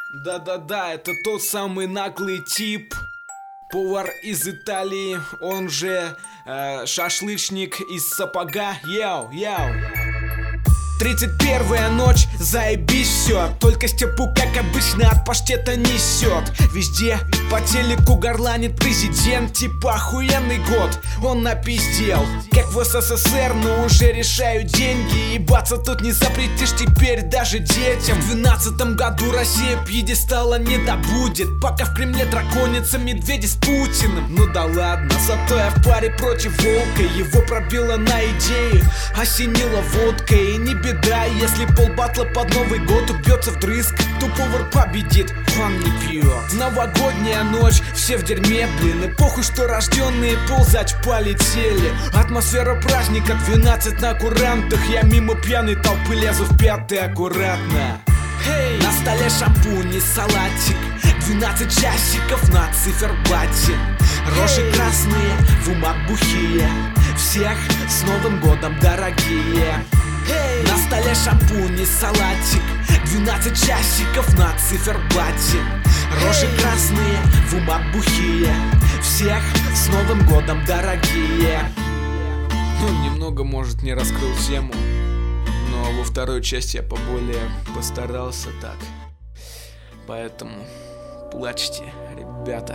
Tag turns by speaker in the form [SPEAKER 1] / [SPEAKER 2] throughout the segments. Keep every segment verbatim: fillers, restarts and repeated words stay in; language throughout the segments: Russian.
[SPEAKER 1] Да-да-да, это тот самый наглый тип. Повар из Италии, он же э, шашлычник из сапога. Яу, яу. Тридцать первая ночь, заебись все. Только степу, как обычно, от паштета несет. Везде по телеку горланит президент. Типа охуенный год, он напиздел. Как в СССР, но уже решают деньги. Ебаться тут не запретишь теперь даже детям. В двенадцатом году Россия пьедестала не добудет, пока в Кремле драконятся медведи с Путиным. Ну да ладно, зато я в паре против волка. Его пробило на идею, осенило водкой. И не беда, если полбатла под Новый год упьется вдрызг, то повар победит, он не пьет. Новогодняя ночь, все в дерьме, блин. И похуй, что рожденные ползать полетели. Атмосфера праздника, двенадцать на курантах. Я мимо пьяной толпы лезу в пятый аккуратно. Hey! На столе шампунь и салатик, двенадцать часиков на циферблате. Рожи hey! Красные, в умах бухие. Всех с Новым годом, дорогие. Hey! На столе шампунь и салатик, двенадцать часиков на циферблате. Рожи hey! Красные, в умах бухие. Всех с Новым годом, дорогие. Ну, немного, может, не раскрыл тему, но во второй части я поболее постарался так. Поэтому плачьте, ребята.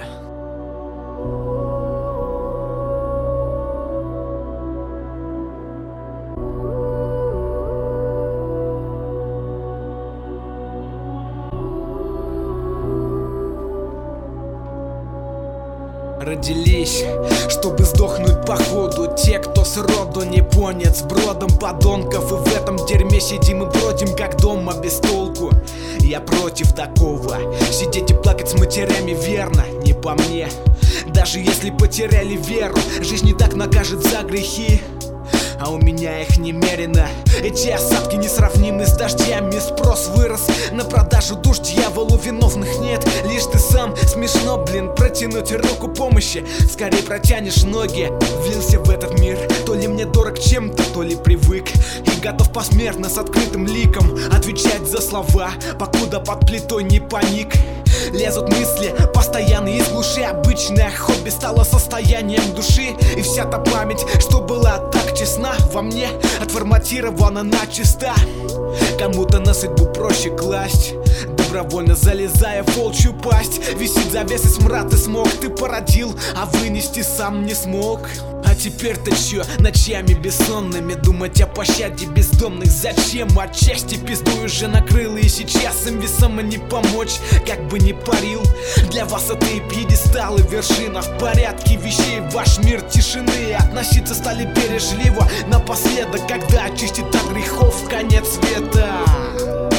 [SPEAKER 1] Родились, чтобы сдохнуть походу. Те, кто сроду не понят, с бродом подонков. И в этом дерьме сидим и бродим, как дома без толку. Я против такого. Сидеть и плакать с матерями верно, не по мне. Даже если потеряли веру, жизнь не так накажет за грехи. А у меня их немерено. Эти осадки несравнимы с дождями. Спрос вырос на продажу душ, дьяволу виновных нет. Лишь ты сам, смешно, блин, протянуть руку помощи. Скорее протянешь ноги. Влился в этот мир, то ли мне дорог чем-то, то ли привык. И готов посмертно с открытым ликом отвечать за слова, покуда под плитой не паник. Лезут мысли постоянно из глуши. Обычное хобби стало состоянием души. И вся та память, что была так честна, во мне отформатирована начисто. Кому-то на судьбу проще класть, добровольно залезая в волчью пасть. Висит завеса смрад и смог. Ты породил, а вынести сам не смог. А теперь-то чё, ночами бессонными думать о пощаде бездомных? Зачем? Отчасти пизду уже накрыло, и сейчас им весомо не помочь, как бы не парил. Для вас это и пьедесталы, вершина в порядке вещей. Ваш мир тишины, относиться стали бережливо. Напоследок, когда очистит от грехов конец света.